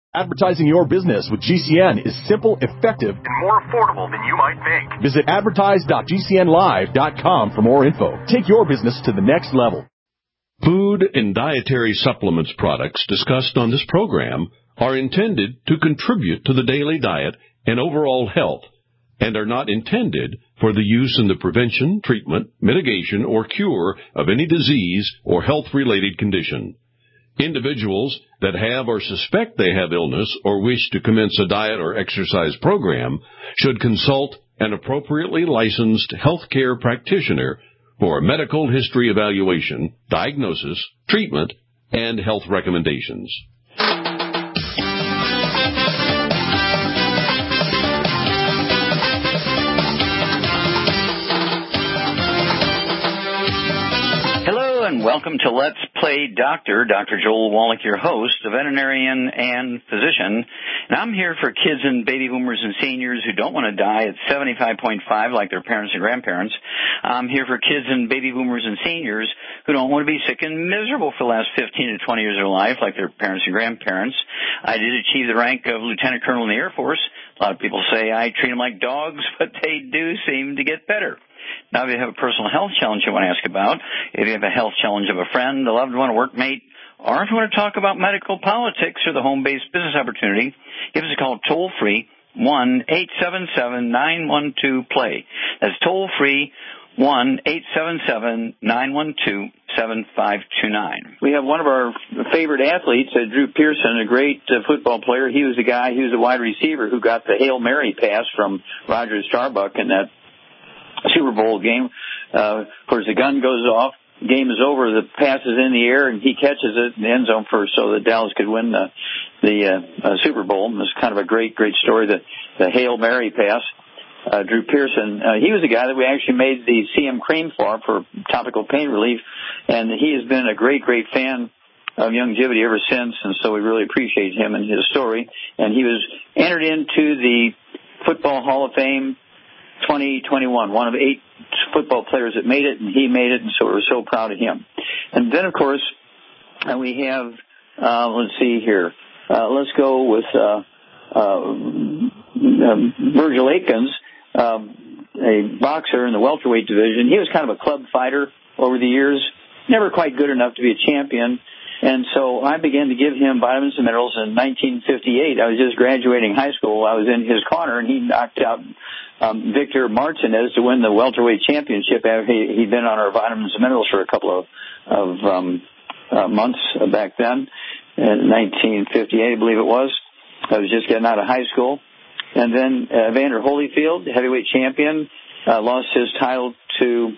Advertising your business with GCN is simple, effective, and more affordable than you might think. Visit advertise.gcnlive.com for more info. Take your business to the next level. Food and dietary supplements products discussed on this program are intended to contribute to the daily diet and overall health and are not intended for the use in the prevention, treatment, mitigation, or cure of any disease or health-related condition. Individuals that have or suspect they have illness or wish to commence a diet or exercise program should consult an appropriately licensed healthcare practitioner for a medical history evaluation, diagnosis, treatment, and health recommendations. And welcome to Let's Play Doctor. Dr. Joel Wallach, your host, a veterinarian and physician. And I'm here for kids and baby boomers and seniors who don't want to die at 75.5 like their parents and grandparents. I'm here for kids and baby boomers and seniors who don't want to be sick and miserable for the last 15 to 20 years of their life like their parents and grandparents. I did achieve the rank of lieutenant colonel in the Air Force. A lot of people say I treat them like dogs, but they do seem to get better. Now, if you have a personal health challenge you want to ask about, if you have a health challenge of a friend, a loved one, a workmate, or if you want to talk about medical politics or the home-based business opportunity, give us a call toll-free, 1-877-912-PLAY. That's toll-free, 1-877-912-7529. We have one of our favorite athletes, Drew Pearson, a great football player. He was the guy, he was the wide receiver who got the Hail Mary pass from Roger Starbuck in that Super Bowl game. Of course, the gun goes off, game is over, the pass is in the air, and he catches it in the end zone first so that Dallas could win the Super Bowl. It was kind of a great story, the Hail Mary pass. Drew Pearson, he was the guy that we actually made the CM cream for topical pain relief, and he has been a great fan of Youngevity ever since, and so we really appreciate him and his story. And he was entered into the Football Hall of Fame 2021, one of 8 football players that made it, and he made it, and so we're so proud of him. And then, of course, we have, let's see here, let's go with Virgil Akins, a boxer in the welterweight division. He was kind of a club fighter over the years, never quite good enough to be a champion. And so I began to give him vitamins and minerals in 1958. I was just graduating high school. I was in his corner, and he knocked out Victor Martinez to win the welterweight championship. He'd been on our vitamins and minerals for a couple of months back then, in 1958, I believe it was. I was just getting out of high school. And then Evander Holyfield, heavyweight champion, lost his title to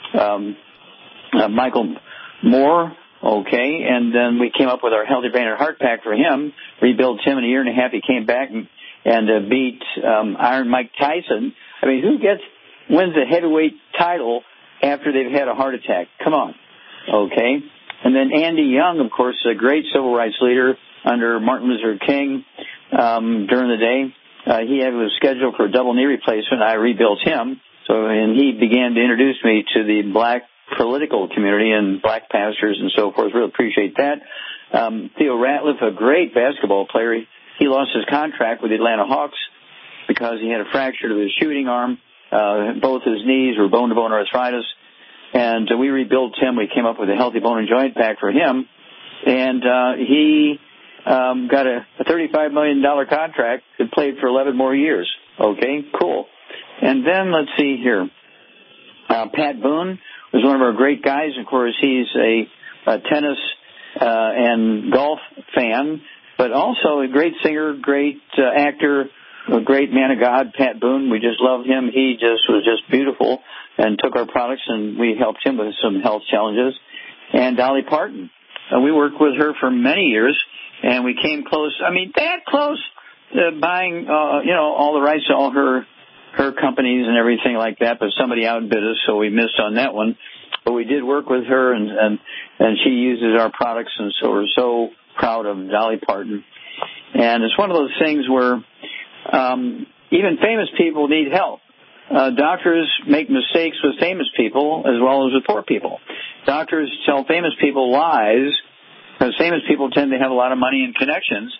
Michael Moore. Okay, and then we came up with our Healthy Brain and Heart Pack for him, rebuilt him in a year and a half. He came back and beat Iron Mike Tyson. I mean, who wins the heavyweight title after they've had a heart attack? Come on. Okay. And then Andy Young, of course, a great civil rights leader under Martin Luther King during the day. He was scheduled for a double knee replacement. I rebuilt him. And he began to introduce me to the black political community and black pastors and so forth. Really appreciate that. Theo Ratliff, a great basketball player, he lost his contract with the Atlanta Hawks because he had a fracture of his shooting arm. Both his knees were bone-to-bone arthritis. And we rebuilt him. We came up with a Healthy Bone and Joint Pack for him. And he got a $35 million contract and played for 11 more years. Okay, cool. And then let's see here. Pat Boone was one of our great guys. Of course, he's a tennis and golf fan, but also a great singer, great actor, a great man of God, Pat Boone. We just love him. He was just beautiful and took our products, and we helped him with some health challenges. And Dolly Parton. We worked with her for many years, and we came close. I mean, that close to buying, all the rights to all her companies and everything like that, but somebody outbid us, so we missed on that one. But we did work with her, and she uses our products, and so we're so proud of Dolly Parton. And it's one of those things where even famous people need help. Doctors make mistakes with famous people as well as with poor people. Doctors tell famous people lies because famous people tend to have a lot of money and connections,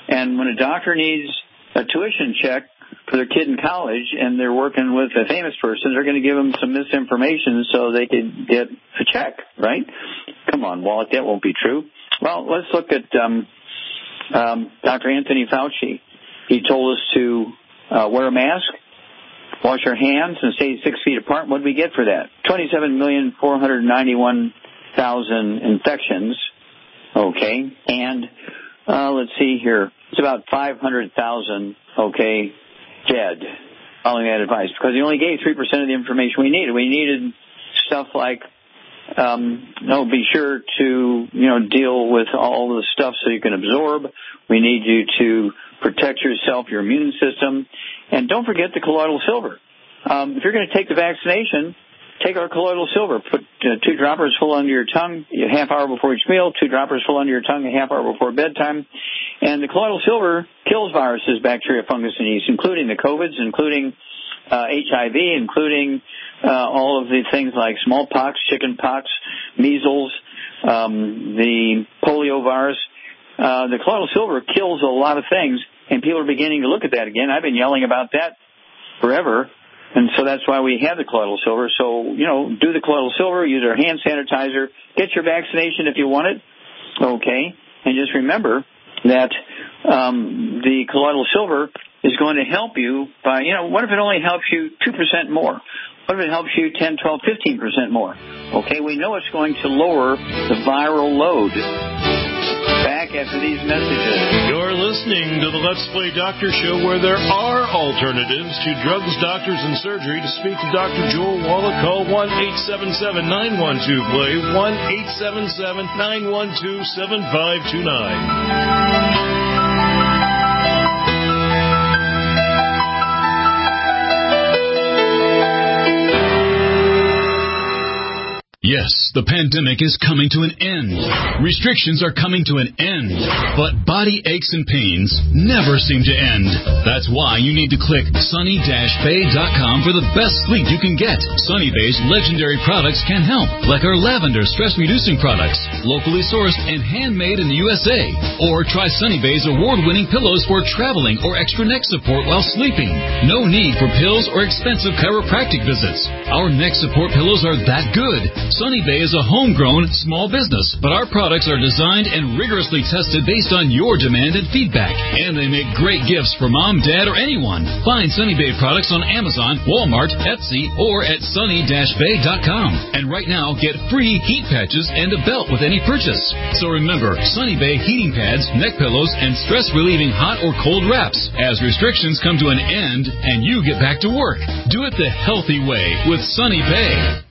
And when a doctor needs a tuition check for their kid in college and they're working with a famous person, they're going to give them some misinformation so they can get a check, right? Come on, Walt, that won't be true. Well, let's look at Dr. Anthony Fauci. He told us to wear a mask, wash our hands, and stay 6 feet apart. What did we get for that? 27,491,000 infections. Okay, and let's see here. It's about 500,000, okay, dead following that advice, because he only gave 3% of the information we needed. We needed stuff like, be sure to, deal with all the stuff so you can absorb. We need you to protect yourself, your immune system. And don't forget the colloidal silver. If you're going to take the vaccination, take our colloidal silver. Put 2 droppers full under your tongue a half hour before each meal, 2 droppers full under your tongue a half hour before bedtime. And the colloidal silver kills viruses, bacteria, fungus, and yeast, including the COVIDs, including HIV, including all of the things like smallpox, chickenpox, measles, the polio virus. The colloidal silver kills a lot of things, and people are beginning to look at that again. I've been yelling about that forever. And so that's why we have the colloidal silver. So, do the colloidal silver, use our hand sanitizer, get your vaccination if you want it, okay? And just remember that the colloidal silver is going to help you by, what if it only helps you 2% more? What if it helps you 10, 12, 15% more? Okay, we know it's going to lower the viral load. Back after these messages. You're listening to the Let's Play Doctor Show, where there are alternatives to drugs, doctors, and surgery. To speak to Dr. Joel Wallach, call 1-877-912-PLAY, 1-877-912-7529. Yes, the pandemic is coming to an end. Restrictions are coming to an end. But body aches and pains never seem to end. That's why you need to click sunny-bay.com for the best sleep you can get. Sunny Bay's legendary products can help, like our lavender stress-reducing products, locally sourced and handmade in the USA. Or try Sunny Bay's award-winning pillows for traveling or extra neck support while sleeping. No need for pills or expensive chiropractic visits. Our neck support pillows are that good. Sunny Bay is a homegrown small business, but our products are designed and rigorously tested based on your demand and feedback. And they make great gifts for mom, dad, or anyone. Find Sunny Bay products on Amazon, Walmart, Etsy, or at sunny-bay.com. And right now, get free heat patches and a belt with any purchase. So remember, Sunny Bay heating pads, neck pillows, and stress-relieving hot or cold wraps as restrictions come to an end and you get back to work. Do it the healthy way with Sunny Bay.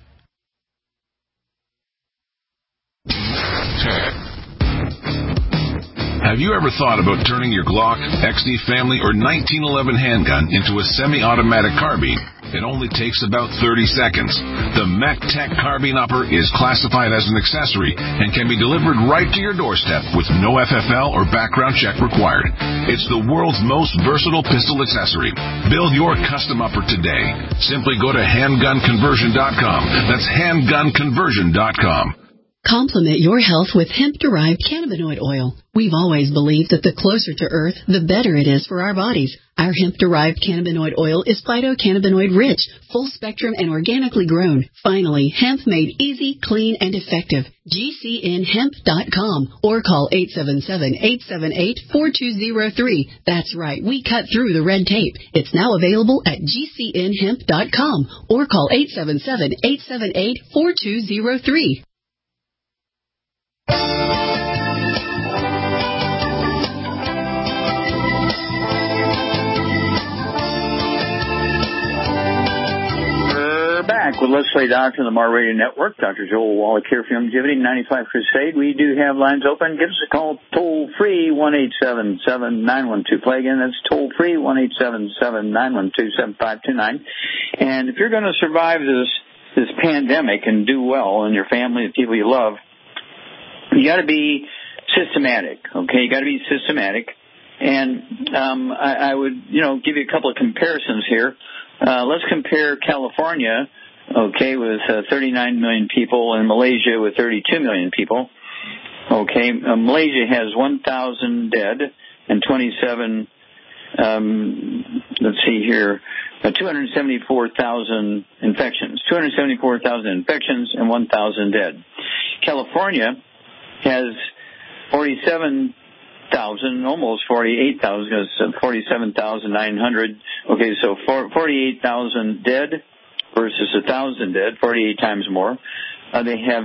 Have you ever thought about turning your Glock, XD Family, or 1911 handgun into a semi-automatic carbine? It only takes about 30 seconds. The MacTech Carbine Upper is classified as an accessory and can be delivered right to your doorstep with no FFL or background check required. It's the world's most versatile pistol accessory. Build your custom upper today. Simply go to handgunconversion.com. That's handgunconversion.com. Complement your health with hemp-derived cannabinoid oil. We've always believed that the closer to Earth, the better it is for our bodies. Our hemp-derived cannabinoid oil is phytocannabinoid-rich, full-spectrum, and organically grown. Finally, hemp made easy, clean, and effective. GCNhemp.com or call 877-878-4203. That's right, we cut through the red tape. It's now available at GCNhemp.com or call 877-878-4203. Back with Let's Play Doctor on the Mar Radio Network. Dr. Joel Wallach here for Longevity 95 Crusade. We do have lines open. Give us a call toll free 1-877-912-PLAY. Again, that's toll free 1-877-912-7529. And if you're going to survive this pandemic and do well in your family, the people you love, you got to be systematic. Okay, you got to be systematic. And I would give you a couple of comparisons here. Let's compare California, okay, with 39 million people, and Malaysia with 32 million people. Okay, Malaysia has 1,000 dead, let's see here, 274,000 infections. 274,000 infections and 1,000 dead. California has 47,000, almost 48,000, 47,900. Okay, so 48,000 dead versus 1,000 dead, 48 times more. They have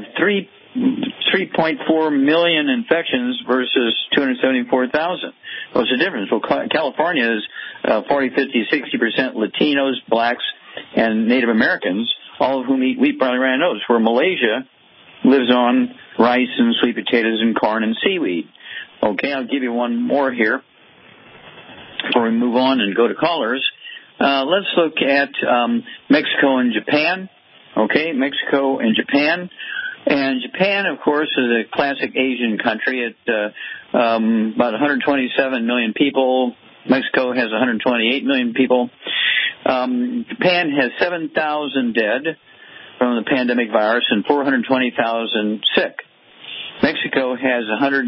3.4 million infections versus 274,000. What's the difference? Well, California is 40, 50, 60% Latinos, blacks, and Native Americans, all of whom eat wheat, barley, rye, and oats, where Malaysia lives on rice and sweet potatoes and corn and seaweed. Okay, I'll give you one more here before we move on and go to callers. Let's look at Mexico and Japan. Okay, Mexico and Japan. And Japan, of course, is a classic Asian country. At about 127 million people. Mexico has 128 million people. Japan has 7,000 dead from the pandemic virus and 420,000 sick. Mexico has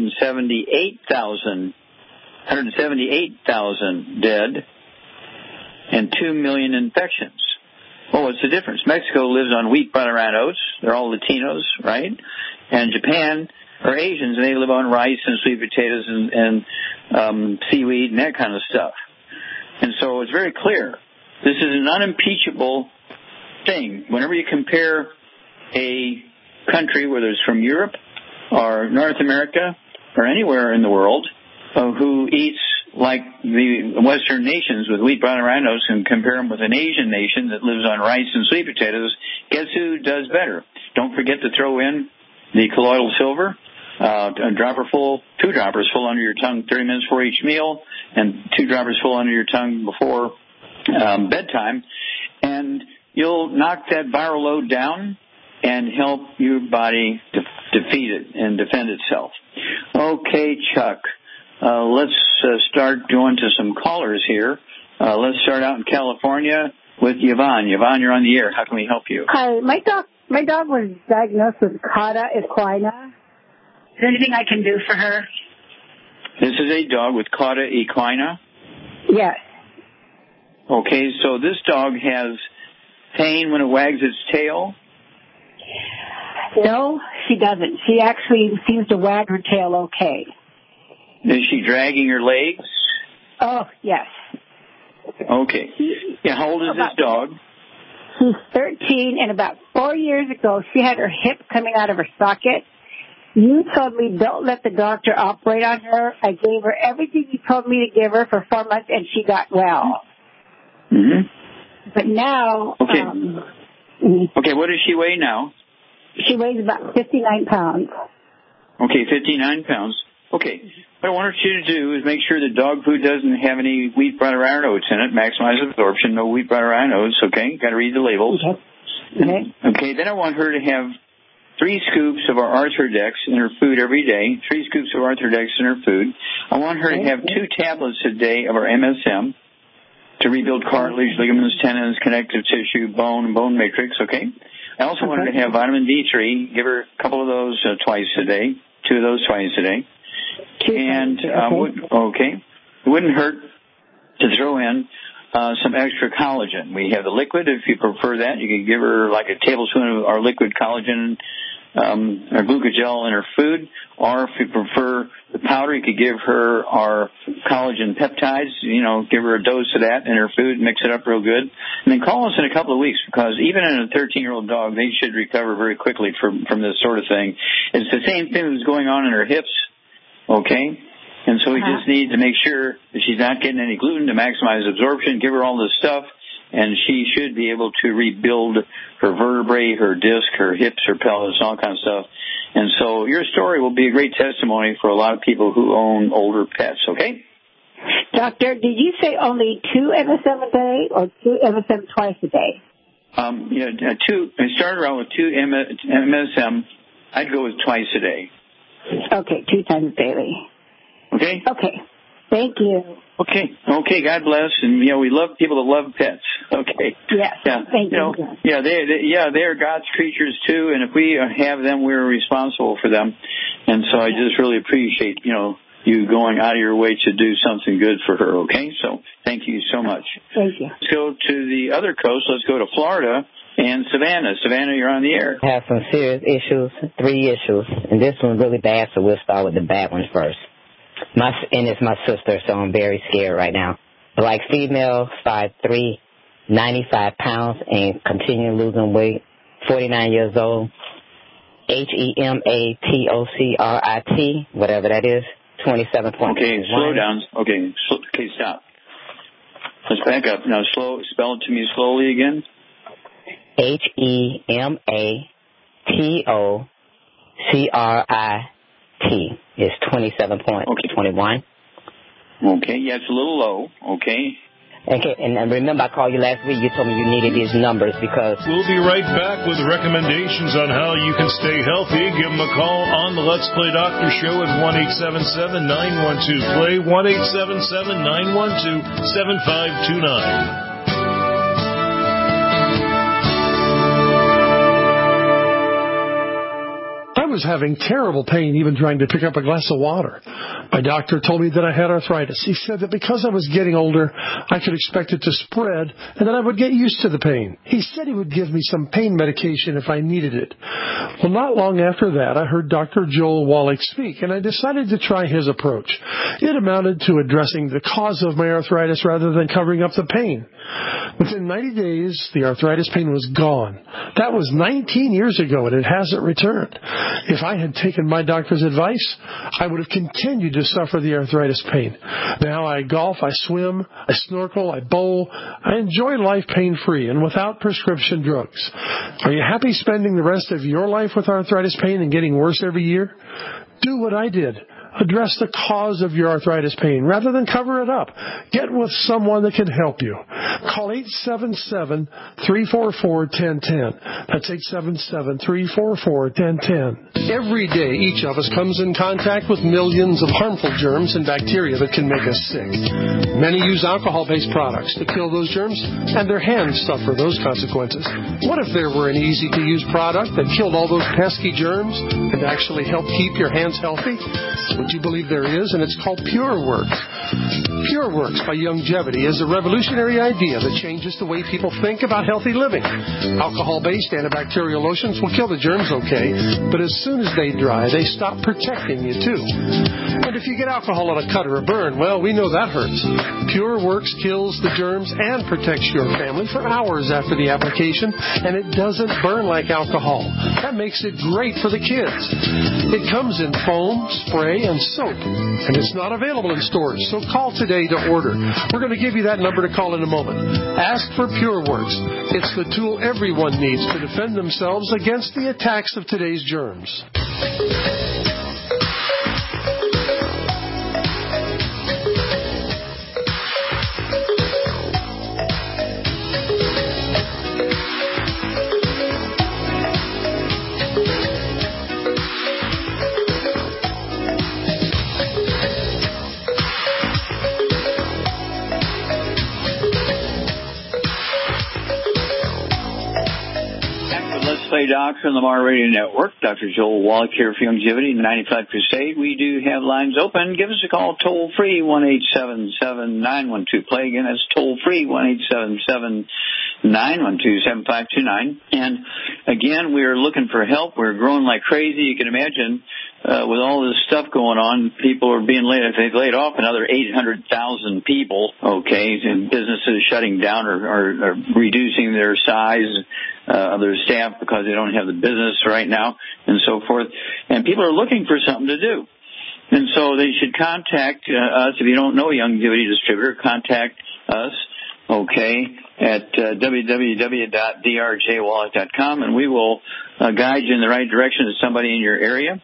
178,000 dead and 2 million infections. Well, what's the difference? Mexico lives on wheat, butter, and oats. They're all Latinos, right? And Japan are Asians, and they live on rice and sweet potatoes and seaweed and that kind of stuff. And so it's very clear. This is an unimpeachable thing. Whenever you compare a country, whether it's from Europe or North America or anywhere in the world, who eats like the Western nations with wheat, brown, and rhinos, and compare them with an Asian nation that lives on rice and sweet potatoes, guess who does better? Don't forget to throw in the colloidal silver, a dropper full, 2 droppers full under your tongue 30 minutes before each meal, and 2 droppers full under your tongue before bedtime, and you'll knock that viral load down and help your body defeat it and defend itself. Okay, Chuck. Let's start going to some callers here. Let's start out in California with Yvonne. Yvonne, you're on the air. How can we help you? Hi, my dog was diagnosed with Cauda equina. Is there anything I can do for her? This is a dog with Cauda equina? Yes. Okay, so this dog has pain when it wags its tail? No, she doesn't. She actually seems to wag her tail okay. Is she dragging her legs? Oh, yes. Okay. Yeah, how old is this dog? She's 13, and about 4 years ago, she had her hip coming out of her socket. You told me don't let the doctor operate on her. I gave her everything you told me to give her for 4 months, and she got well. Mm-hmm. But now... Okay. Okay, what does she weigh now? She weighs about 59 pounds. Okay, 59 pounds. Okay, what I want you to do is make sure the dog food doesn't have any wheat, butter, iron oats in it. Maximize absorption, no wheat, butter, iron oats. Okay, got to read the labels. Okay. Okay, then I want her to have 3 scoops of our Arthrodex in her food every day. 3 scoops of Arthrodex in her food. I want her to have 2 tablets a day of our MSM to rebuild cartilage, ligaments, tendons, connective tissue, bone, and bone matrix. Okay. I also want her to have vitamin D3. Give her a couple of those twice a day. 2 of those twice a day. And, it wouldn't hurt to throw in some extra collagen. We have the liquid. If you prefer that, you can give her like a tablespoon of our liquid collagen or glucogel in her food. Or if you prefer the powder, you could give her our collagen peptides. You know, give her a dose of that in her food, mix it up real good. And then call us in a couple of weeks, because even in a 13-year-old dog, they should recover very quickly from this sort of thing. It's the same thing that's going on in her hips. Okay? And so we just need to make sure that she's not getting any gluten to maximize absorption. Give her all this stuff, and she should be able to rebuild her vertebrae, her disc, her hips, her pelvis, all kinds of stuff. And so your story will be a great testimony for a lot of people who own older pets, okay? Doctor, did you say only 2 MSM a day or 2 MSM twice a day? I started around with 2 MSM. I'd go with twice a day. Okay, 2 times daily. Okay? Okay. Thank you. Okay, God bless. And, we love people that love pets. Okay. Yes, thank you. They are God's creatures, too, and if we have them, we're responsible for them. And so I just really appreciate, you going out of your way to do something good for her, okay? So thank you so much. Thank you. Let's go to the other coast. Let's go to Florida and Savannah. Savannah, you're on the air. I have some serious issues, 3 issues, and this one's really bad, so we'll start with the bad one first. And it's my sister, so I'm very scared right now. Black female, 5'3", 95 pounds, and continue losing weight, 49 years old, HEMATOCRIT, whatever that is, 27.1. Okay, slow down. Okay, stop. Let's back up. Now, spell it to me slowly again. HEMATOCRIT is 27.21. Okay, yeah, it's a little low. Okay. Okay, and remember I called you last week. You told me you needed these numbers because... We'll be right back with recommendations on how you can stay healthy. Give them a call on the Let's Play Doctor Show at 1-877-912-PLAY, 1-877-912-7529. I was having terrible pain even trying to pick up a glass of water. My doctor told me that I had arthritis. He said that because I was getting older, I could expect it to spread and that I would get used to the pain. He said he would give me some pain medication if I needed it. Well, not long after that, I heard Dr. Joel Wallach speak, and I decided to try his approach. It amounted to addressing the cause of my arthritis rather than covering up the pain. Within 90 days, the arthritis pain was gone. That was 19 years ago, and it hasn't returned. If I had taken my doctor's advice, I would have continued to suffer the arthritis pain. Now I golf, I swim, I snorkel, I bowl. I enjoy life pain-free and without prescription drugs. Are you happy spending the rest of your life with arthritis pain and getting worse every year? Do what I did. Address the cause of your arthritis pain rather than cover it up. Get with someone that can help you. Call 877-344-1010. That's 877-344-1010. Every day, each of us comes in contact with millions of harmful germs and bacteria that can make us sick. Many use alcohol-based products to kill those germs, and their hands suffer those consequences. What if there were an easy-to-use product that killed all those pesky germs and actually helped keep your hands healthy? Would you believe there is? And it's called PureWorks. PureWorks by Youngevity is a revolutionary idea that changes the way people think about healthy living. Alcohol-based antibacterial lotions will kill the germs okay, but as soon as they dry, they stop protecting you too. And if you get alcohol on a cut or a burn, well, we know that hurts. PureWorks kills the germs and protects your family for hours after the application, and it doesn't burn like alcohol. That makes it great for the kids. It comes in foam, spray, and soap, and it's not available in stores, so call today to order. We're going to give you that number to call in a moment. Ask for PureWorks. It's the tool everyone needs to defend themselves against the attacks of today's germs. Doctor on the Mar Radio Network. Dr. Joel Wallach here for Youngevity 95 Crusade. We do have lines open. Give us a call toll free 1-877-912-PLAY. Again, that's toll free 1-877-912-7529. And again, we are looking for help. We're growing like crazy. You can imagine with all this stuff going on, people are being laid off another 800,000 people. Okay, and businesses shutting down or reducing their size. Their staff because they don't have the business right now and so forth. And people are looking for something to do. And so they should contact us. If you don't know a Youngevity distributor, contact us, okay, at www.drjwallach.com, and we will guide you in the right direction to somebody in your area.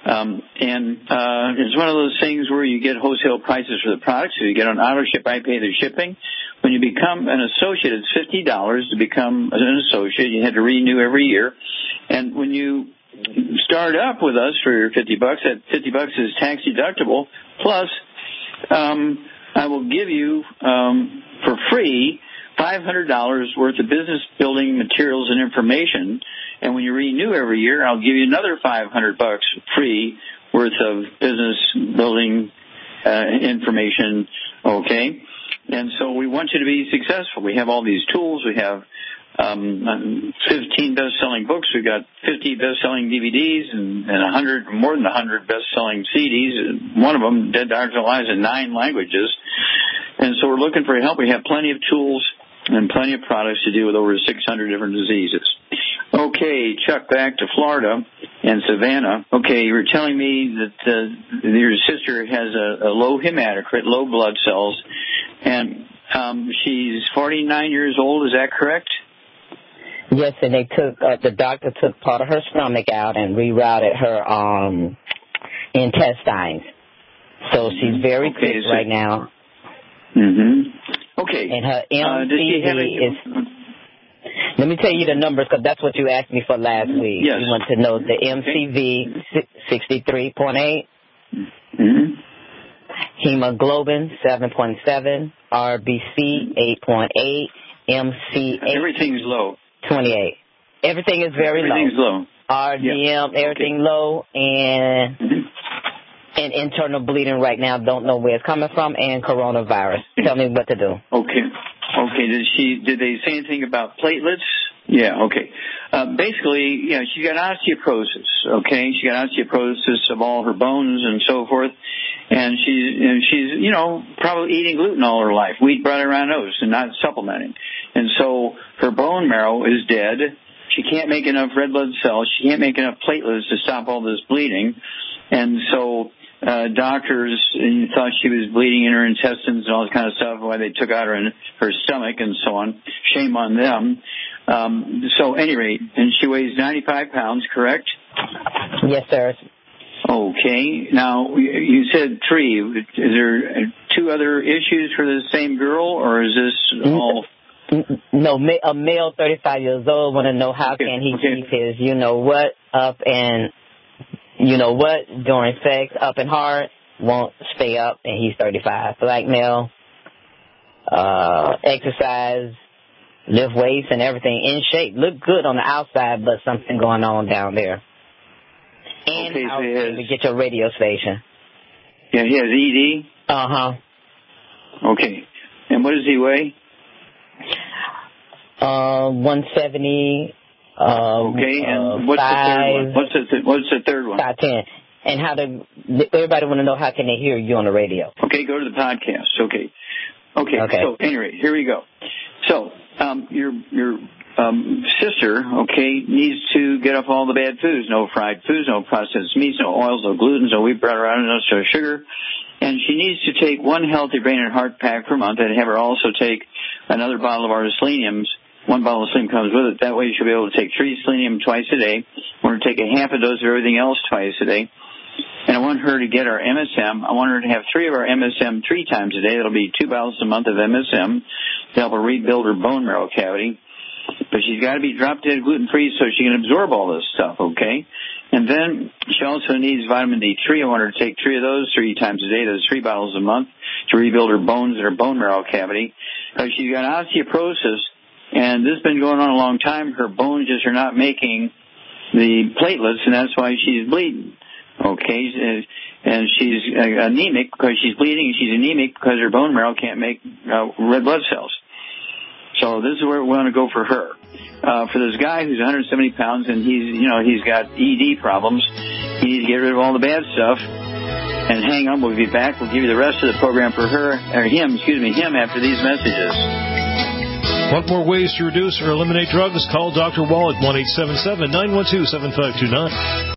It's one of those things where you get wholesale prices for the products. So you get an auto ship, I pay the shipping. When you become an associate, it's $50 to become an associate. You had to renew every year. And when you start up with us for your $50, that $50 is tax deductible. Plus, I will give you for free $500 worth of business building materials and information. And when you renew every year, I'll give you another $500 free worth of business building information, okay? And so we want you to be successful. We have all these tools. We have 15 best-selling books. We've got 50 best-selling DVDs and more than 100 best-selling CDs. One of them, Dead Doctors Alive, in 9 languages. And so we're looking for help. We have plenty of tools and plenty of products to deal with over 600 different diseases. Okay, Chuck, back to Florida and Savannah. Okay, you were telling me that your sister has a low hematocrit, low blood cells, and she's 49 years old. Is that correct? Yes, and they took the doctor took part of her stomach out and rerouted her intestines. So she's very sick right now. Okay. And her MCV is. Let me tell you the numbers because that's what you asked me for last week. Yes. You want to know the MCV 63.8, hemoglobin 7.7, RBC 8.8, MCA. Everything's low. 28. Everything is very low. Everything's low. RDM, everything low, and internal bleeding right now. Don't know where it's coming from, and coronavirus. Tell me what to do. Okay. Did they say anything about platelets? Yeah. Okay. Basically, she's got osteoporosis. Okay, she got osteoporosis of all her bones and so forth, and she's probably eating gluten all her life, wheat, bread, around nose, and not supplementing. And so her bone marrow is dead. She can't make enough red blood cells. She can't make enough platelets to stop all this bleeding. And so doctors thought she was bleeding in her intestines and all this kind of stuff, why they took out her stomach and so on. Shame on them. So, at any rate, and she weighs 95 pounds, correct? Yes, sir. Okay. Now, you said 3. Is there 2 other issues for the same girl, or is this all... No, a male 35 years old want to know how can he keep his you-know-what up and you-know-what during sex up and hard, won't stay up, and he's 35. Black male, exercise, lift weights and everything, in shape, look good on the outside, but something going on down there. And how to get your radio station. Yeah, he has ED? Uh-huh. Okay. And what does he weigh? 170. Okay, and what's the third one? What's the third one? 5'10". And everybody want to know how can they hear you on the radio. Okay, go to the podcast. Okay. So anyway, here we go. So your sister, needs to get off all the bad foods. No fried foods, no processed meats, no oils, no gluten, no wheat, bread, no sugar. And she needs to take 1 Healthy Brain and Heart pack per month, and have her also take another bottle of our seleniums. 1 bottle of selenium comes with it. That way she'll be able to take 3 selenium twice a day. I want her to take a half a dose of everything else twice a day. And I want her to get our MSM. I want her to have 3 of our MSM 3 times a day. That'll be 2 bottles a month of MSM to help her rebuild her bone marrow cavity. But she's got to be drop-dead gluten-free so she can absorb all this stuff, okay? And then she also needs vitamin D3. I want her to take 3 of those 3 times a day. Those 3 bottles a month to rebuild her bones and her bone marrow cavity. She's got osteoporosis, and this has been going on a long time. Her bones just are not making the platelets, and that's why she's bleeding. Okay, and she's anemic because she's bleeding, and she's anemic because her bone marrow can't make red blood cells. So this is where we want to go for her. For this guy who's 170 pounds and he's got ED problems, he needs to get rid of all the bad stuff. And hang on, we'll be back. We'll give you the rest of the program for him after these messages. Want more ways to reduce or eliminate drugs? Call Dr. Wall at 1-877-912-7529.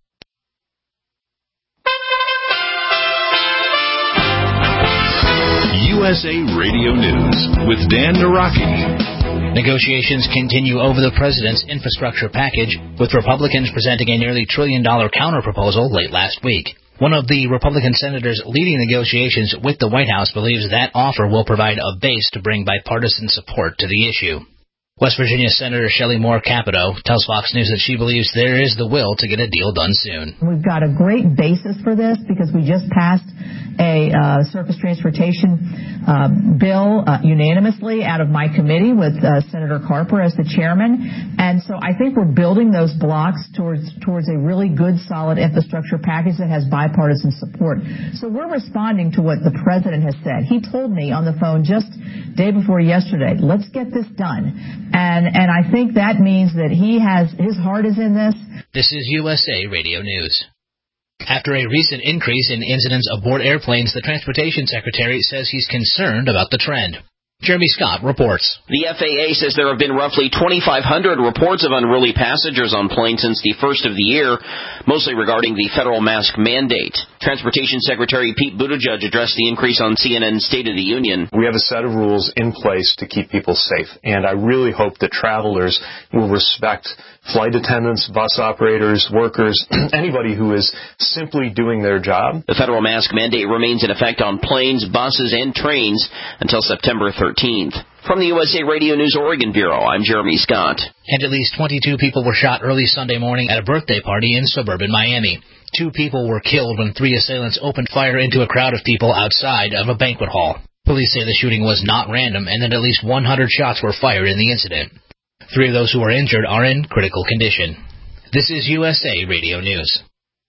USA Radio News with Dan Naraki. Negotiations continue over the president's infrastructure package, with Republicans presenting a nearly $1 trillion counterproposal late last week. One of the Republican senators leading negotiations with the White House believes that offer will provide a base to bring bipartisan support to the issue. West Virginia Senator Shelley Moore Capito tells Fox News that she believes there is the will to get a deal done soon. We've got a great basis for this because we just passed a surface transportation bill unanimously out of my committee with Senator Carper as the chairman. And so I think we're building those blocks towards a really good, solid infrastructure package that has bipartisan support. So we're responding to what the president has said. He told me on the phone just day before yesterday, let's get this done. And I think that means that his heart is in this. This is USA Radio News. After a recent increase in incidents aboard airplanes, the Transportation Secretary says he's concerned about the trend. Jeremy Scott reports. The FAA says there have been roughly 2,500 reports of unruly passengers on planes since the first of the year, mostly regarding the federal mask mandate. Transportation Secretary Pete Buttigieg addressed the increase on CNN's State of the Union. We have a set of rules in place to keep people safe, and I really hope that travelers will respect flight attendants, bus operators, workers, anybody who is simply doing their job. The federal mask mandate remains in effect on planes, buses, and trains until September 13th. From the USA Radio News Oregon Bureau, I'm Jeremy Scott. And at least 22 people were shot early Sunday morning at a birthday party in suburban Miami. 2 people were killed when 3 assailants opened fire into a crowd of people outside of a banquet hall. Police say the shooting was not random and that at least 100 shots were fired in the incident. 3 of those who were injured are in critical condition. This is USA Radio News.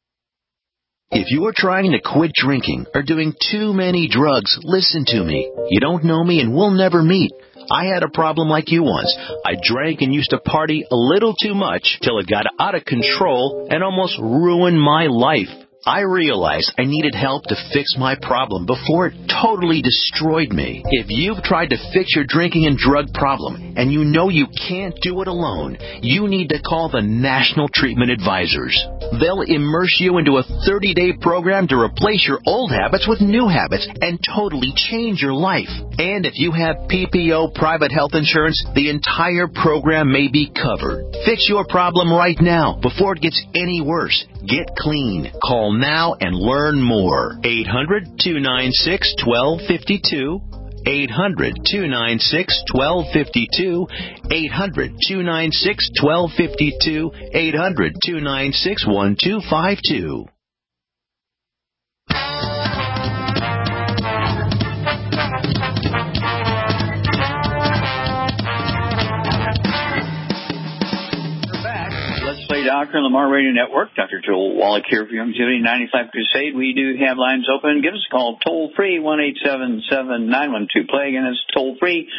If you are trying to quit drinking or doing too many drugs, listen to me. You don't know me and we'll never meet. I had a problem like you once. I drank and used to party a little too much till it got out of control and almost ruined my life. I realized I needed help to fix my problem before it totally destroyed me. If you've tried to fix your drinking and drug problem and you know you can't do it alone, you need to call the National Treatment Advisors. They'll immerse you into a 30-day program to replace your old habits with new habits and totally change your life. And if you have PPO private health insurance, the entire program may be covered. Fix your problem right now before it gets any worse. Get clean. Call now and learn more. 800-296-1252. 800-296-1252. 800-296-1252. 800-296-1252. Doctor on the Lamar Radio Network. Dr. Joel Wallach here for Youngevity 95 Crusade. We do have lines open. Give us a call toll free 1-877-912-PLAY. Again, it's toll free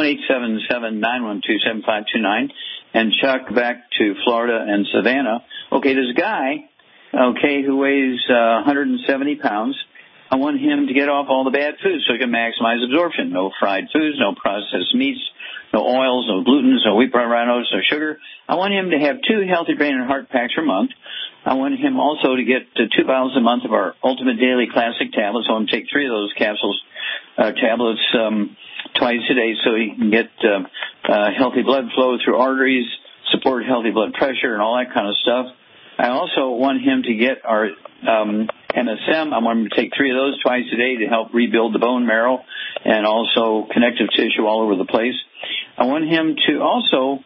1-877-912-7529. And Chuck, back to Florida and Savannah. Okay, there's a guy, who weighs 170 pounds. I want him to get off all the bad foods so he can maximize absorption. No fried foods, no processed meats, no oils, no glutens, no wheat bran oats, no sugar. I want him to have 2 Healthy Brain and Heart Packs per month. I want him also to get 2 bottles a month of our Ultimate Daily Classic tablets. I want him to take 3 of those tablets twice a day so he can get healthy blood flow through arteries, support healthy blood pressure, and all that kind of stuff. I also want him to get our MSM. I want him to take 3 of those twice a day to help rebuild the bone marrow and also connective tissue all over the place. I want him to also,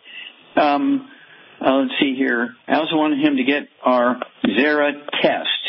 let's see here. I also want him to get our Xera Test,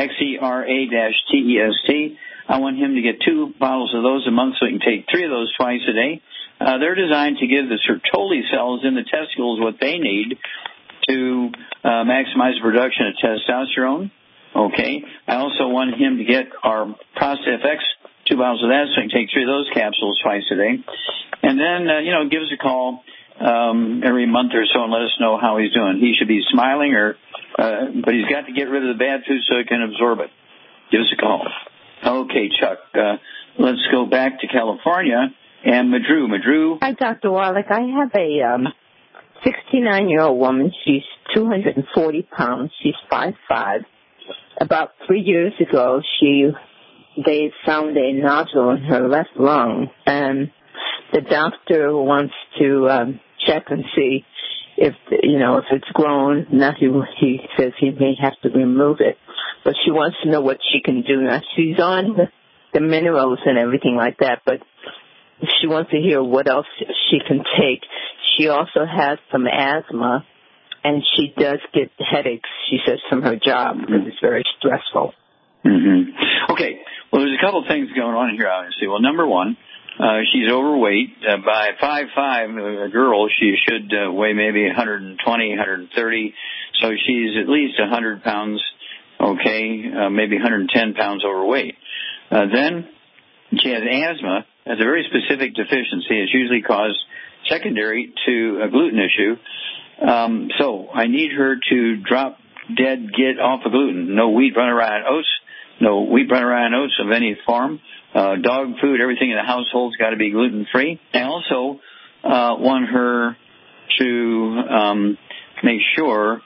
Xera-Test. I want him to get 2 bottles of those a month so he can take 3 of those twice a day. They're designed to give the Sertoli cells in the testicles what they need to maximize the production of testosterone. Okay. I also want him to get our Prostate FX, 2 bottles of that, so he can take 3 of those capsules twice a day. And then, give us a call every month or so and let us know how he's doing. He should be smiling, but he's got to get rid of the bad food so he can absorb it. Give us a call. Okay, Chuck. Let's go back to California and Madru. Madru. Hi, Dr. Wallach. I have a 69-year-old woman. She's 240 pounds. She's 5'5". About 3 years ago, they found a nodule in her left lung, and the doctor wants to check and see if it's grown. Now he says he may have to remove it, but she wants to know what she can do. Now she's on the minerals and everything like that, but she wants to hear what else she can take. she also has some asthma, and she does get headaches, she says, from her job because it's very stressful. Mm-hmm. Okay. Well, there's a couple of things going on here, obviously. Well, number one, she's overweight. By 5'5", a girl, she should weigh maybe 120, 130. So she's at least 100 pounds, maybe 110 pounds overweight. Then she has asthma. That's a very specific deficiency. It's usually caused secondary to a gluten issue. So I need her to drop dead, get off of gluten. No wheat, runner, rye, oats. No wheat, runner, rye, oats of any form. Dog food, everything in the household's got to be gluten-free. I also want her to make sure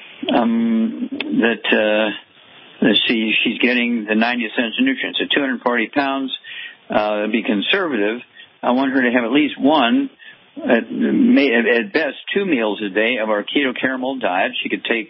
that she's getting the 90 essential nutrients. At 240 pounds, be conservative. I want her to have at least one, at best 2 meals a day of our keto caramel diet. She could take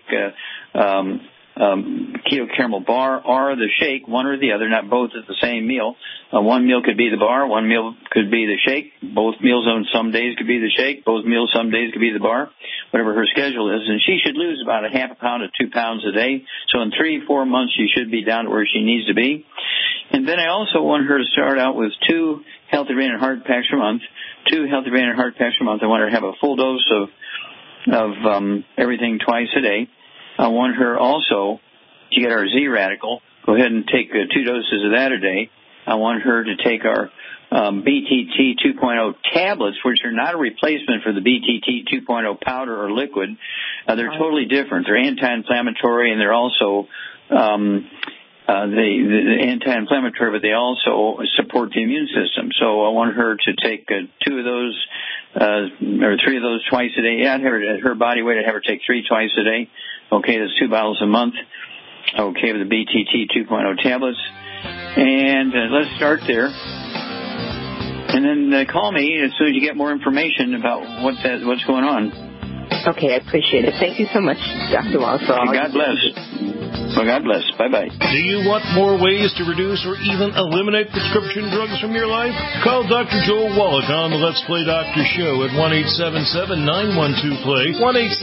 keto caramel bar or the shake, one or the other, not both at the same meal. One meal could be the bar, one meal could be the shake. Both meals on some days could be the shake. Both meals some days could be the bar, whatever her schedule is. And she should lose about a half a pound to 2 pounds a day. So in 3-4 months, she should be down to where she needs to be. And then I also want her to start out with 2 Healthy Brain and Heart Packs per month. 2 Healthy Brain and Heart Packs per month. I want her to have a full dose of everything twice a day. I want her also to get our Z-Radical. Go ahead and take 2 doses of that a day. I want her to take our BTT 2.0 tablets, which are not a replacement for the BTT 2.0 powder or liquid. They're totally different. They're anti-inflammatory, and they're also the anti-inflammatory, but they also support the immune system. So I want her to take 2 of those or 3 of those twice a day. Yeah, I'd have her, at her body weight, I'd have her take 3 twice a day. Okay, that's 2 bottles a month. Okay, with the BTT 2.0 tablets. And let's start there. And then call me as soon as you get more information about what's going on. Okay, I appreciate it. Thank you so much, Dr. Wallace. God bless. Well, God bless. Bye-bye. Do you want more ways to reduce or even eliminate prescription drugs from your life? Call Dr. Joel Wallach on the Let's Play Doctor Show at 1-877-912-PLAY,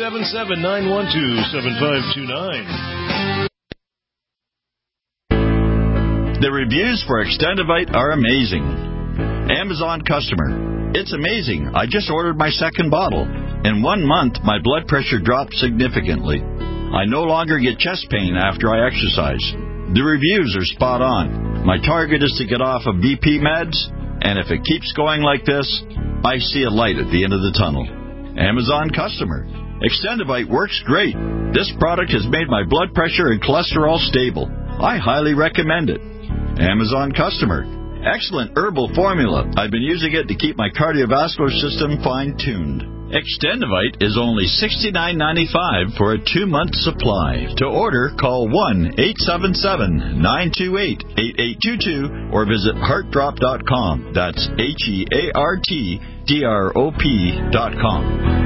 1-877-912-7529. The reviews for Extendivite are amazing. Amazon customer. It's amazing. I just ordered my second bottle. In 1 month, my blood pressure dropped significantly. I no longer get chest pain after I exercise. The reviews are spot on. My target is to get off of BP meds, and if it keeps going like this, I see a light at the end of the tunnel. Amazon customer. Extendivite works great. This product has made my blood pressure and cholesterol stable. I highly recommend it. Amazon customer. Excellent herbal formula. I've been using it to keep my cardiovascular system fine-tuned. Extendivite is only $69.95 for a 2-month supply. To order, call 1-877-928-8822 or visit heartdrop.com. That's HEARTDROP.com.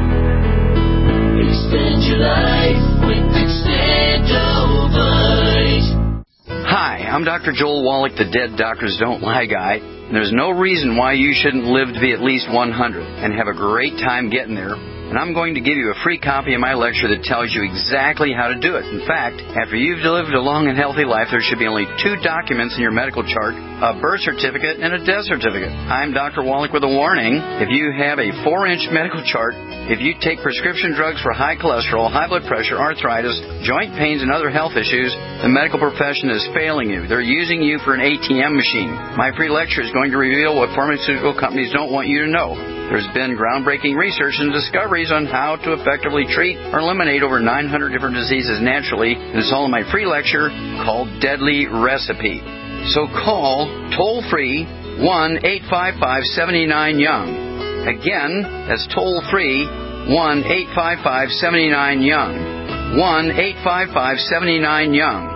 Extend your life with Extendivite. Hi, I'm Dr. Joel Wallach, the Dead Doctors Don't Lie guy. There's no reason why you shouldn't live to be at least 100 and have a great time getting there. And I'm going to give you a free copy of my lecture that tells you exactly how to do it. In fact, after you've lived a long and healthy life, there should be only 2 documents in your medical chart, a birth certificate and a death certificate. I'm Dr. Wallach with a warning. If you have a 4-inch medical chart, if you take prescription drugs for high cholesterol, high blood pressure, arthritis, joint pains, and other health issues, the medical profession is failing you. They're using you for an ATM machine. My free lecture is going to reveal what pharmaceutical companies don't want you to know. There's been groundbreaking research and discoveries on how to effectively treat or eliminate over 900 different diseases naturally, and it's all in my free lecture called Deadly Recipe. So call toll-free 1-855-79-YOUNG. Again, that's toll-free 1-855-79-YOUNG. 1-855-79-YOUNG.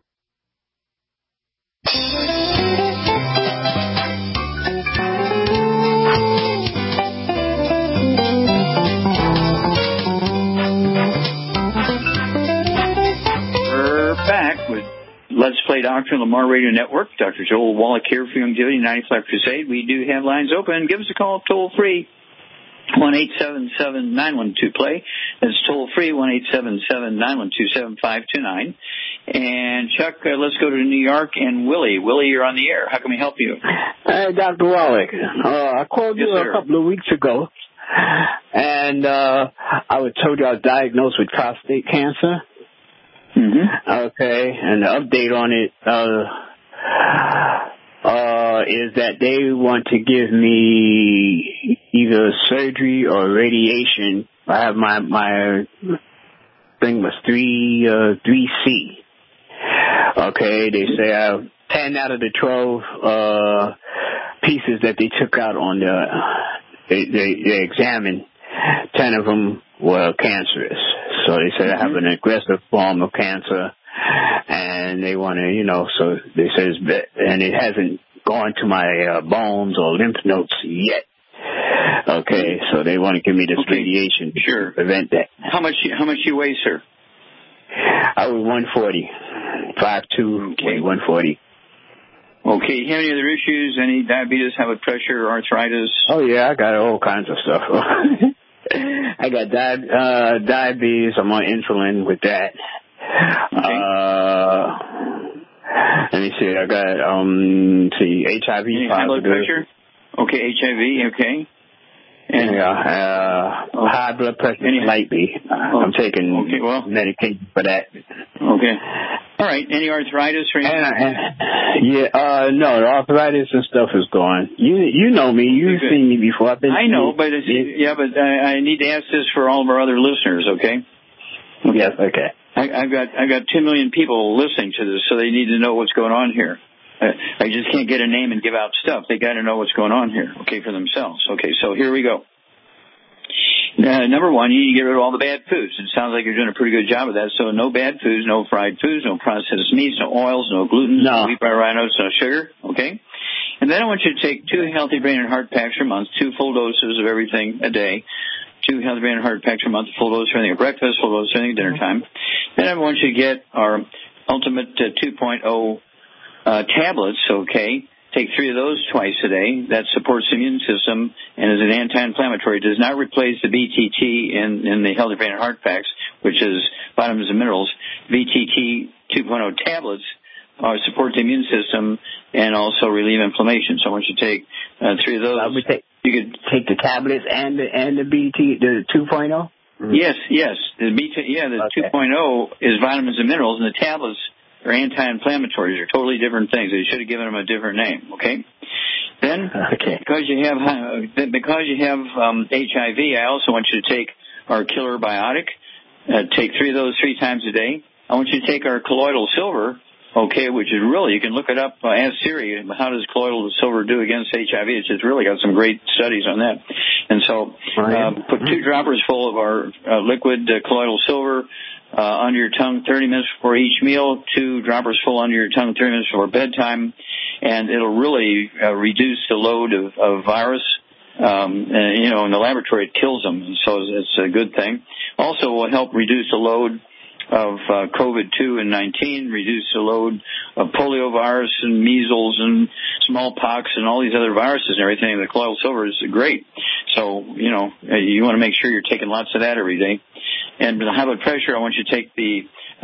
Back with Let's Play Doctor on Lamar Radio Network. Dr. Joel Wallach here for Youngevity 95 Crusade. We do have lines open. Give us a call toll free 1-877-912-PLAY. That's toll-free, 1-877-912-7529. And, Chuck, let's go to New York and Willie. Willie, you're on the air. How can we help you? Hey, Dr. Wallach. I called you a couple of weeks ago, and I was told I was diagnosed with prostate cancer. Mm-hmm. Okay, and the update on it is that they want to give me either surgery or radiation. I have my thing was 3C. Okay, they say 10 out of the 12 pieces that they took out on they examined, 10 of them were cancerous. So they said I have an aggressive form of cancer, and they want to, so they said and it hasn't gone to my bones or lymph nodes yet. Okay, so they want to give me this radiation to prevent that. How much you weigh, sir? I was 140, 5'2", 140. Okay, you have any other issues? Any diabetes, high blood pressure, arthritis? Oh yeah, I got all kinds of stuff. I got diabetes. I'm on insulin with that. Okay. Let me see. I got HIV positive. High blood pressure. Okay, HIV. Okay. And high blood pressure slightly. I'm taking medication for that. Okay. All right. Any arthritis or anything? No, the arthritis and stuff is gone. You know me. You've seen me before. I know, but I need to ask this for all of our other listeners. Okay. Yes. Okay. I've got 2 million people listening to this, so they need to know what's going on here. I just can't get a name and give out stuff. They got to know what's going on here, okay, for themselves. Okay, so here we go. Number one, you need to get rid of all the bad foods. It sounds like you're doing a pretty good job of that. So no bad foods, no fried foods, no processed meats, no oils, no gluten, no wheat, rhinos, no sugar, okay? And then I want you to take 2 healthy brain and heart packs per month, 2 full doses of everything a day. 2 healthy brain and heart packs per month, full dose for anything at breakfast, full dose for anything at dinner time. Then I want you to get our Ultimate 2.0 tablets, okay? Take 3 of those twice a day. That supports the immune system and is an anti-inflammatory. It does not replace the BTT in the Healthy Brain and Heart Packs, which is vitamins and minerals. BTT 2.0 tablets support the immune system and also relieve inflammation. So I want you to take 3 of those. You could take the tablets and the BT, the 2.0? Yes. The 2.0 is vitamins and minerals, and the tablets are anti-inflammatories. They're totally different things. They should have given them a different name. Okay. Then, because you have HIV, I also want you to take our Killer Biotic. Take 3 of those 3 times a day. I want you to take our Colloidal Silver. Okay, which is really, you can look it up, ask Siri, how does colloidal silver do against HIV? It's just really got some great studies on that. And so, put 2 droppers full of our liquid colloidal silver under your tongue 30 minutes before each meal, 2 droppers full under your tongue 30 minutes before bedtime, and it'll really reduce the load of virus. In the laboratory it kills them, and so it's a good thing. Also, will help reduce the load of COVID-2 and 19, reduce the load of poliovirus and measles and smallpox and all these other viruses and everything. The colloidal silver is great. So, you want to make sure you're taking lots of that every day. And the high blood pressure, I want you to take the,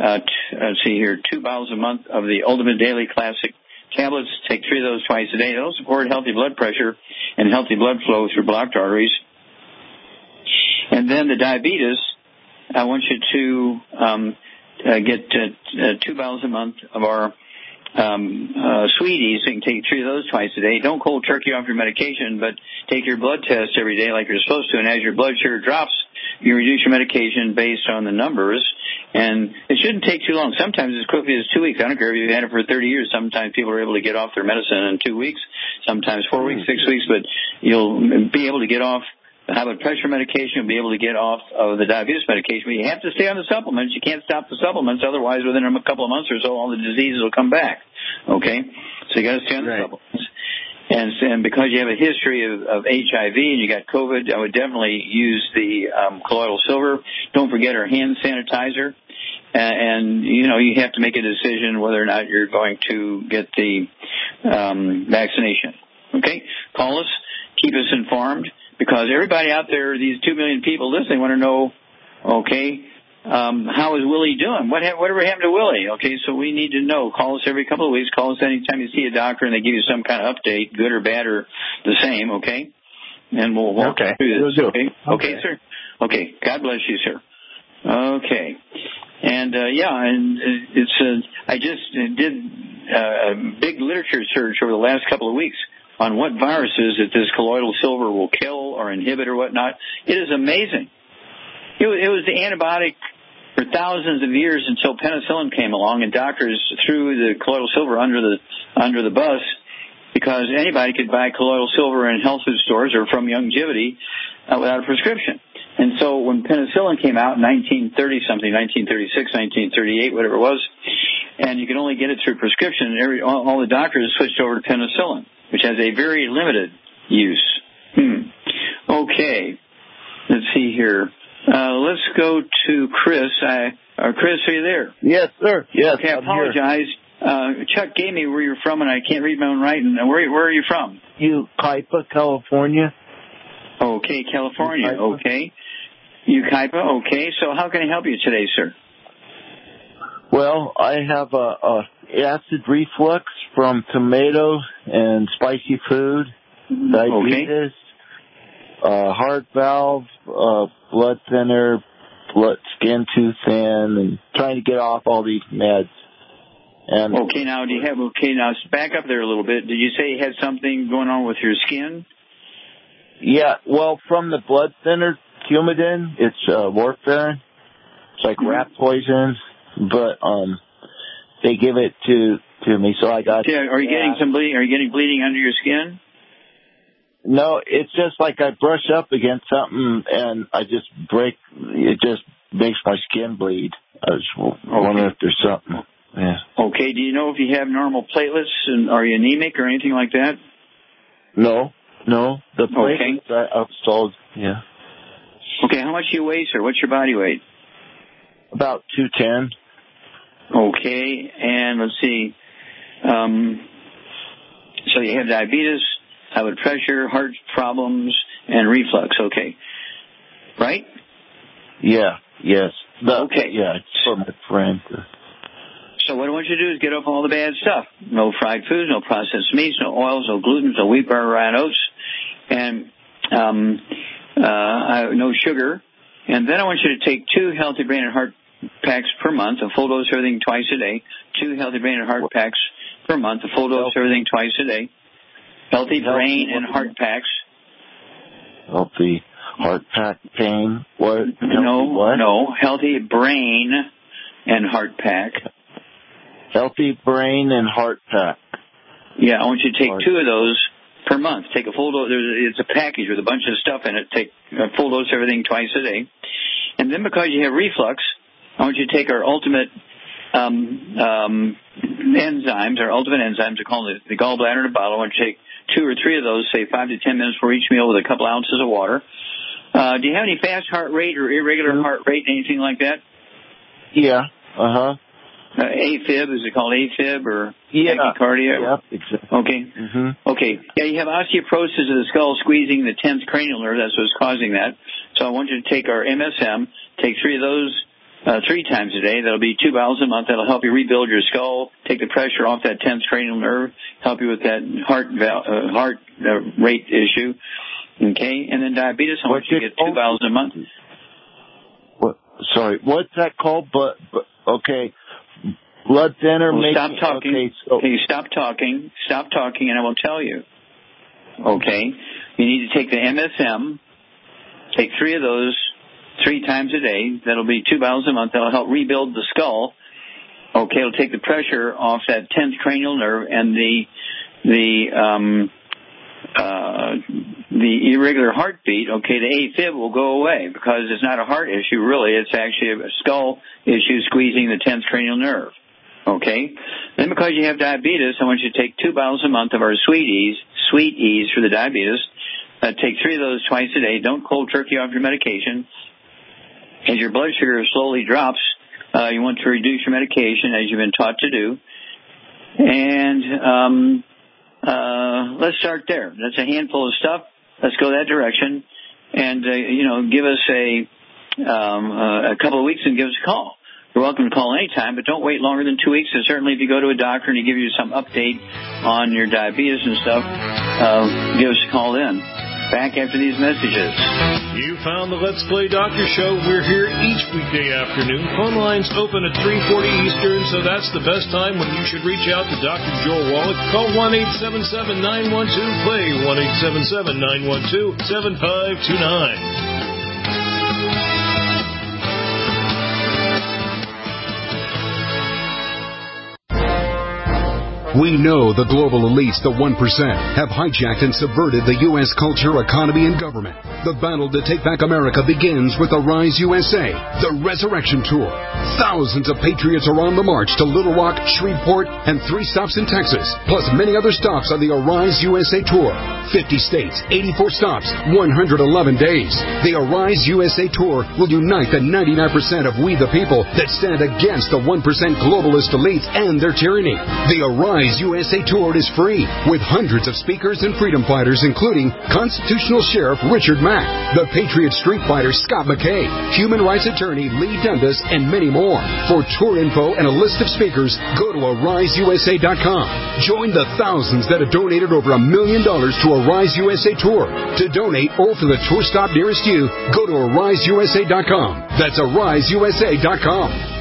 2 bottles a month of the Ultimate Daily Classic tablets. Take 3 of those twice a day. They'll support healthy blood pressure and healthy blood flow through blocked arteries. And then the diabetes, I want you to get 2 bottles a month of our Sweeties. So you can take 3 of those twice a day. Don't cold turkey off your medication, but take your blood test every day like you're supposed to. And as your blood sugar drops, you reduce your medication based on the numbers. And it shouldn't take too long. Sometimes as quickly as 2 weeks. I don't care if you've had it for 30 years. Sometimes people are able to get off their medicine in 2 weeks, sometimes 4 weeks, 6 weeks. But you'll be able to get off the high blood pressure medication, you'll be able to get off of the diabetes medication, but you have to stay on the supplements. You can't stop the supplements, otherwise within a couple of months or so, all the diseases will come back. Okay? So you got to stay on the supplements. And because you have a history of HIV and you got COVID, I would definitely use the colloidal silver. Don't forget our hand sanitizer. And you have to make a decision whether or not you're going to get the vaccination. Okay? Call us. Keep us informed. because everybody out there, these 2 million people listening, want to know, okay, how is Willie doing? Whatever happened to Willie? Okay, so we need to know. Call us every couple of weeks. Call us anytime you see a doctor and they give you some kind of update, good or bad or the same, okay? And we'll walk through this, okay? Okay, sir? Okay, God bless you, sir. Okay. And, I just did a big literature search over the last couple of weeks on what viruses that this colloidal silver will kill or inhibit or whatnot. It is amazing. It was the antibiotic for thousands of years until penicillin came along, and doctors threw the colloidal silver under the bus because anybody could buy colloidal silver in health food stores or from Youngevity without a prescription. And so when penicillin came out in 1930-something, 1936, 1938, whatever it was, and you could only get it through prescription, all the doctors switched over to penicillin, which has a very limited use. Okay. Let's see here. Let's go to Chris. Chris, are you there? Yes, sir. Yes, okay, I apologize. Chuck gave me where you're from, and I can't read my own writing. Where are you from? Yucaipa, California. Okay, California. Yucaipa. Okay. Yucaipa, okay. So how can I help you today, sir? Well, I have a acid reflux from tomato and spicy food, diabetes, heart valve, blood thinner, skin too thin, and trying to get off all these meds. And now back up there a little bit. Did you say you had something going on with your skin? Yeah, well, from the blood thinner, Coumadin, it's warfarin. It's like rat poison, but they give it to me, so I got. Yeah, are you getting some bleeding? Are you getting bleeding under your skin? No, it's just like I brush up against something and I just break. It just makes my skin bleed. I was wondering if there's something. Yeah. Okay. Do you know if you have normal platelets and are you anemic or anything like that? No. The platelets I was told. Yeah. Okay. How much do you weigh, sir? What's your body weight? About 210. Okay. And let's see. So you have diabetes, high blood pressure, heart problems, and reflux. Okay. Right? Yeah. Yes. Okay. Yeah. It's for my friend. So what I want you to do is get off all the bad stuff. No fried foods, no processed meats, no oils, no gluten, no wheat, bar, rye, and oats, and no sugar. And then I want you to take 2 Healthy Brain and Heart packs per month, a full dose of everything twice a day. 2 Healthy Brain and Heart packs per month, a full dose of everything twice a day. Healthy Brain and Heart packs. Healthy Heart pack pain. What? No. Healthy Brain and Heart pack. Healthy Brain and Heart pack. Yeah, I want you to take 2 of those per month. Take a full dose. It's a package with a bunch of stuff in it. Take a full dose of everything twice a day. And then because you have reflux, I want you to take our ultimate enzymes. Our ultimate enzymes are called the gallbladder in a bottle. I want you to take 2 or 3 of those, say 5 to 10 minutes for each meal with a couple ounces of water. Do you have any fast heart rate or irregular heart rate, anything like that? Yeah. AFib, is it called AFib or tachycardia? Yeah, exactly. Okay. Mm-hmm. Okay. Yeah, you have osteoporosis of the skull squeezing the 10th cranial nerve. That's what's causing that. So I want you to take our MSM, take 3 of those 3 times a day. That'll be 2 vials a month. That'll help you rebuild your skull, take the pressure off that 10th cranial nerve, help you with that heart rate issue. Okay. And then diabetes, I want you to get 2 vials a month. Sorry, what's that called? But okay. Blood thinner. Stop talking. Okay, stop talking. Stop talking, and I will tell you. Okay, you need to take the MSM. Take 3 of those 3 times a day. That'll be 2 vials a month. That'll help rebuild the skull. Okay, it'll take the pressure off that 10th cranial nerve and the irregular heartbeat. Okay, the AFib will go away because it's not a heart issue really. It's actually a skull issue squeezing the 10th cranial nerve. Okay? Then because you have diabetes, I want you to take 2 vials a month of our Sweet Ease for the diabetes. Take 3 of those twice a day. Don't cold turkey off your medication. As your blood sugar slowly drops, you want to reduce your medication as you've been taught to do. And let's start there. That's a handful of stuff. let's go that direction, and give us a couple of weeks and give us a call. You're welcome to call anytime, but don't wait longer than 2 weeks. And certainly if you go to a doctor and he gives you some update on your diabetes and stuff, give us a call then. Back after these messages. You found the Let's Play Doctor Show. We're here each weekday afternoon. Phone lines open at 3:40 Eastern, so that's the best time when you should reach out to Dr. Joel Wallach. Call 1-877-912-PLAY, 1-877-912-7529. We know the global elites, the 1%, have hijacked and subverted the U.S. culture, economy, and government. The battle to take back America begins with Arise USA, the Resurrection Tour. Thousands of patriots are on the march to Little Rock, Shreveport, and 3 stops in Texas, plus many other stops on the Arise USA Tour. 50 states, 84 stops, 111 days. The Arise USA Tour will unite the 99% of we the people that stand against the 1% globalist elites and their tyranny. The Arise USA Tour is free, with hundreds of speakers and freedom fighters, including Constitutional Sheriff Richard Mack, the Patriot Street Fighter Scott McKay, Human Rights Attorney Lee Dundas, and many more. For tour info and a list of speakers, go to AriseUSA.com. Join the thousands that have donated over $1 million to Arise USA Tour. To donate or for the tour stop nearest you, go to AriseUSA.com. That's AriseUSA.com.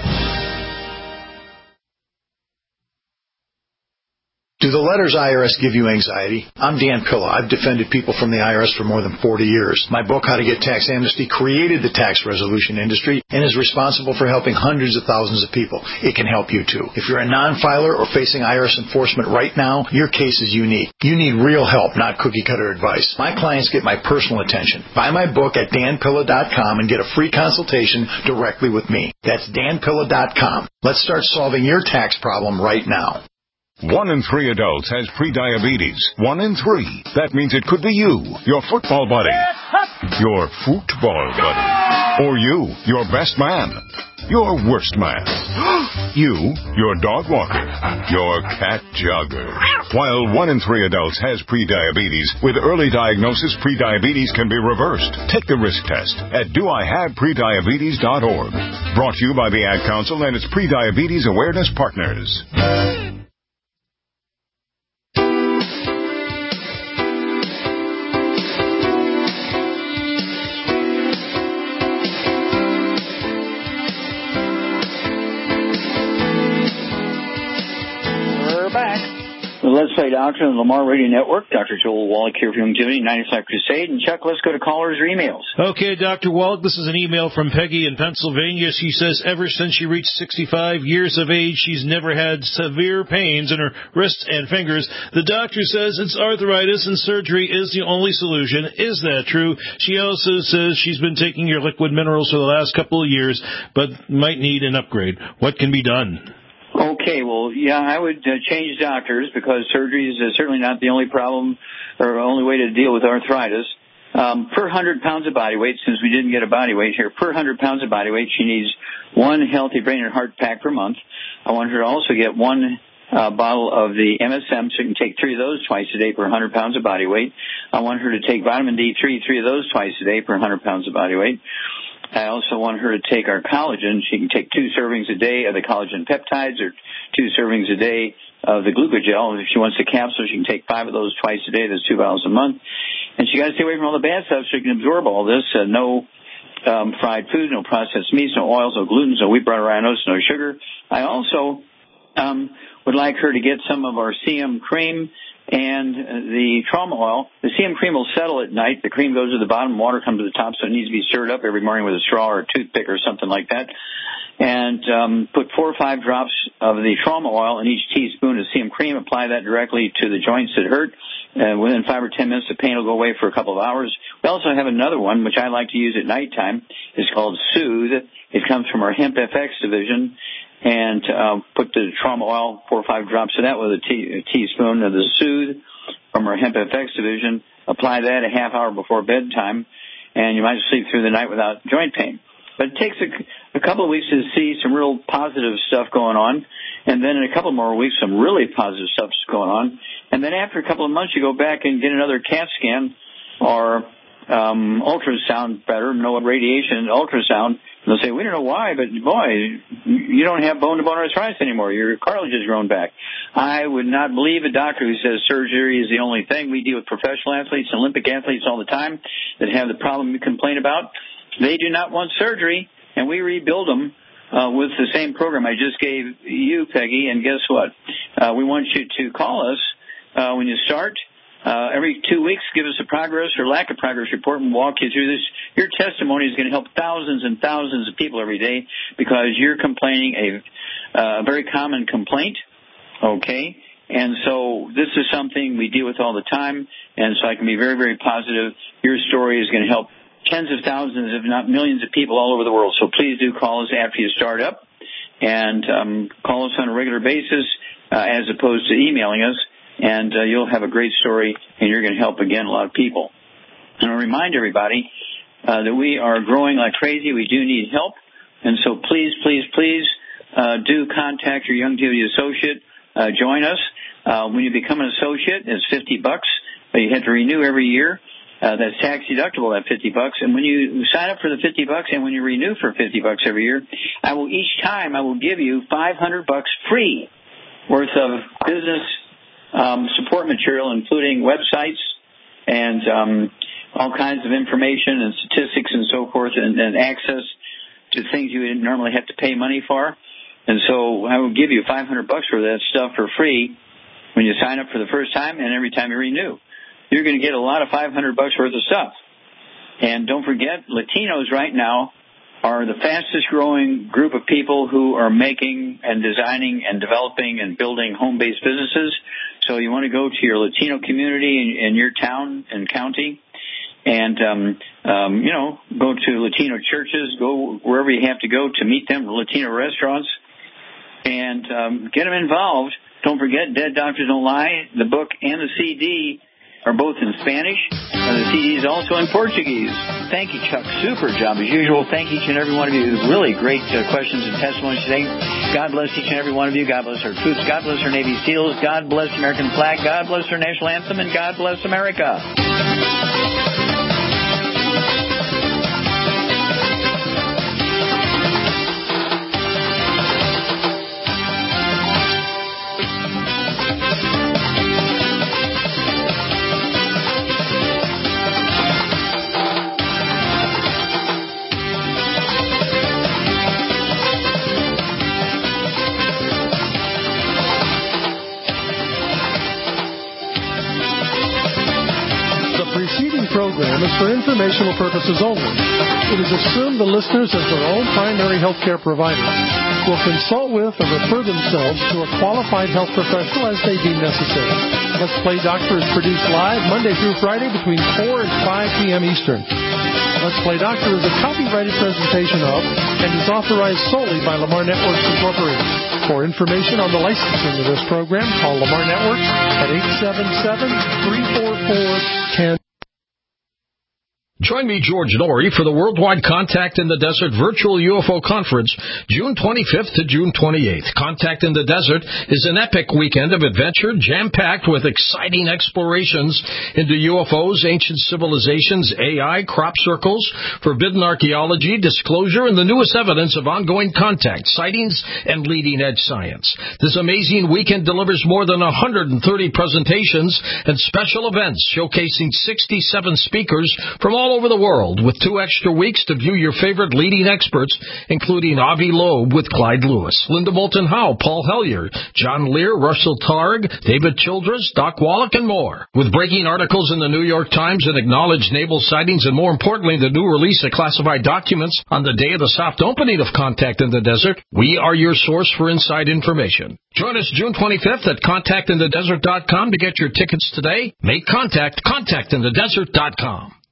Do the letters IRS give you anxiety? I'm Dan Pilla. I've defended people from the IRS for more than 40 years. My book, How to Get Tax Amnesty, created the tax resolution industry and is responsible for helping hundreds of thousands of people. It can help you, too. If you're a non-filer or facing IRS enforcement right now, your case is unique. You need real help, not cookie-cutter advice. My clients get my personal attention. Buy my book at danpilla.com and get a free consultation directly with me. That's danpilla.com. Let's start solving your tax problem right now. 1 in 3 adults has prediabetes. 1 in 3. That means it could be you, your football buddy, your football buddy, or you, your best man, your worst man, you, your dog walker, your cat jogger. While 1 in 3 adults has prediabetes, with early diagnosis, prediabetes can be reversed. Take the risk test at doihaveprediabetes.org. Brought to you by the Ad Council and its Prediabetes Awareness Partners. Let's Play Doctor on the Lamar Radio Network. Dr. Joel Wallach here from Youngevity 95 Crusade. And Chuck, let's go to callers or emails. Okay, Dr. Wallach, this is an email from Peggy in Pennsylvania. She says ever since she reached 65 years of age, she's never had severe pains in her wrists and fingers. The doctor says it's arthritis and surgery is the only solution. Is that true? She also says she's been taking your liquid minerals for the last couple of years, but might need an upgrade. What can be done? Okay, well, yeah, I would change doctors because surgery is certainly not the only problem or only way to deal with arthritis. Per 100 pounds of body weight, since we didn't get a body weight here, per 100 pounds of body weight, she needs 1 healthy brain and heart pack per month. I want her to also get 1 bottle of the MSM, so she can take 3 of those twice a day per 100 pounds of body weight. I want her to take vitamin D3, 3 of those twice a day per 100 pounds of body weight. I also want her to take our collagen. She can take 2 servings a day of the collagen peptides or 2 servings a day of the glucogel. If she wants the capsule, she can take 5 of those twice a day. That's 2 bottles a month. And she got to stay away from all the bad stuff so she can absorb all this. No fried food, no processed meats, no oils, no gluten, no wheat, butter, ryeoats, no sugar. I also would like her to get some of our CM cream and the trauma oil. The CM cream will settle at night. The cream goes to the bottom, water comes to the top, so it needs to be stirred up every morning with a straw or a toothpick or something like that. And put 4 or 5 drops of the trauma oil in each teaspoon of CM cream. Apply that directly to the joints that hurt. Within 5 or 10 minutes, the pain will go away for a couple of hours. We also have another one, which I like to use at nighttime. It's called Soothe. It comes from our Hemp FX division. And put the trauma oil, 4 or 5 drops of that with a teaspoon of the Soothe from our Hemp FX division. Apply that a half hour before bedtime, and you might sleep through the night without joint pain. But it takes a couple of weeks to see some real positive stuff going on, and then in a couple more weeks, some really positive stuff going on. And then after a couple of months, you go back and get another CAT scan or ultrasound better, no radiation, ultrasound. They'll say, we don't know why, but boy, you don't have bone-to-bone arthritis anymore. Your cartilage has grown back. I would not believe a doctor who says surgery is the only thing. We deal with professional athletes, Olympic athletes all the time that have the problem you complain about. They do not want surgery, and we rebuild them with the same program I just gave you, Peggy. And guess what? We want you to call us when you start. Every 2 weeks, give us a progress or lack of progress report and walk you through this. Your testimony is going to help thousands and thousands of people every day because you're complaining a very common complaint, okay? And so this is something we deal with all the time, and so I can be very, very positive. Your story is going to help tens of thousands, if not millions of people all over the world. So please do call us after you start up and call us on a regular basis as opposed to emailing us. And you'll have a great story, and you're going to help, again, a lot of people. And I'll remind everybody that we are growing like crazy. We do need help. And so please, please, please do contact your Young Duty associate. Join us. When you become an associate, it's $50. You have to renew every year. That's tax deductible at $50. And when you sign up for the $50 and when you renew for $50 every year, I will give you $500 free worth of business support material, including websites and all kinds of information and statistics and so forth, and access to things you would normally have to pay money for. And so I will give you $500 for that stuff for free when you sign up for the first time and every time you renew. You're going to get a lot of $500 worth of stuff. And don't forget, Latinos right now are the fastest growing group of people who are making and designing and developing and building home-based businesses. So you want to go to your Latino community in your town and county and, go to Latino churches, go wherever you have to go to meet them, Latino restaurants, and get them involved. Don't forget, Dead Doctors Don't Lie, the book and the CD are both in Spanish, and the CD is also in Portuguese. Thank you, Chuck. Super job as usual. Thank each and every one of you. Really great questions and testimonies today. God bless each and every one of you. God bless our troops. God bless our Navy SEALs. God bless the American flag. God bless our national anthem, and God bless America. Program is for informational purposes only. It is assumed the listeners, as their own primary health care provider, will consult with or refer themselves to a qualified health professional as they deem necessary. Let's Play Doctor is produced live Monday through Friday between 4 and 5 p.m. Eastern. Let's Play Doctor is a copyrighted presentation of and is authorized solely by Lamar Networks Incorporated. For information on the licensing of this program, call Lamar Networks at 877-344-10. Join me, George Norrie, for the Worldwide Contact in the Desert Virtual UFO Conference, June 25th to June 28th. Contact in the Desert is an epic weekend of adventure, jam-packed with exciting explorations into UFOs, ancient civilizations, AI, crop circles, forbidden archaeology, disclosure, and the newest evidence of ongoing contact, sightings, and leading-edge science. This amazing weekend delivers more than 130 presentations and special events showcasing 67 speakers from all over the world, with 2 extra weeks to view your favorite leading experts, including Avi Loeb with Clyde Lewis, Linda Moulton Howe, Paul Hellyer, John Lear, Russell Targ, David Childress, Doc Wallach, and more. With breaking articles in the New York Times and acknowledged naval sightings, and more importantly, the new release of classified documents on the day of the soft opening of Contact in the Desert, we are your source for inside information. Join us June 25th at contactinthedesert.com to get your tickets today. Make contact, contactinthedesert.com.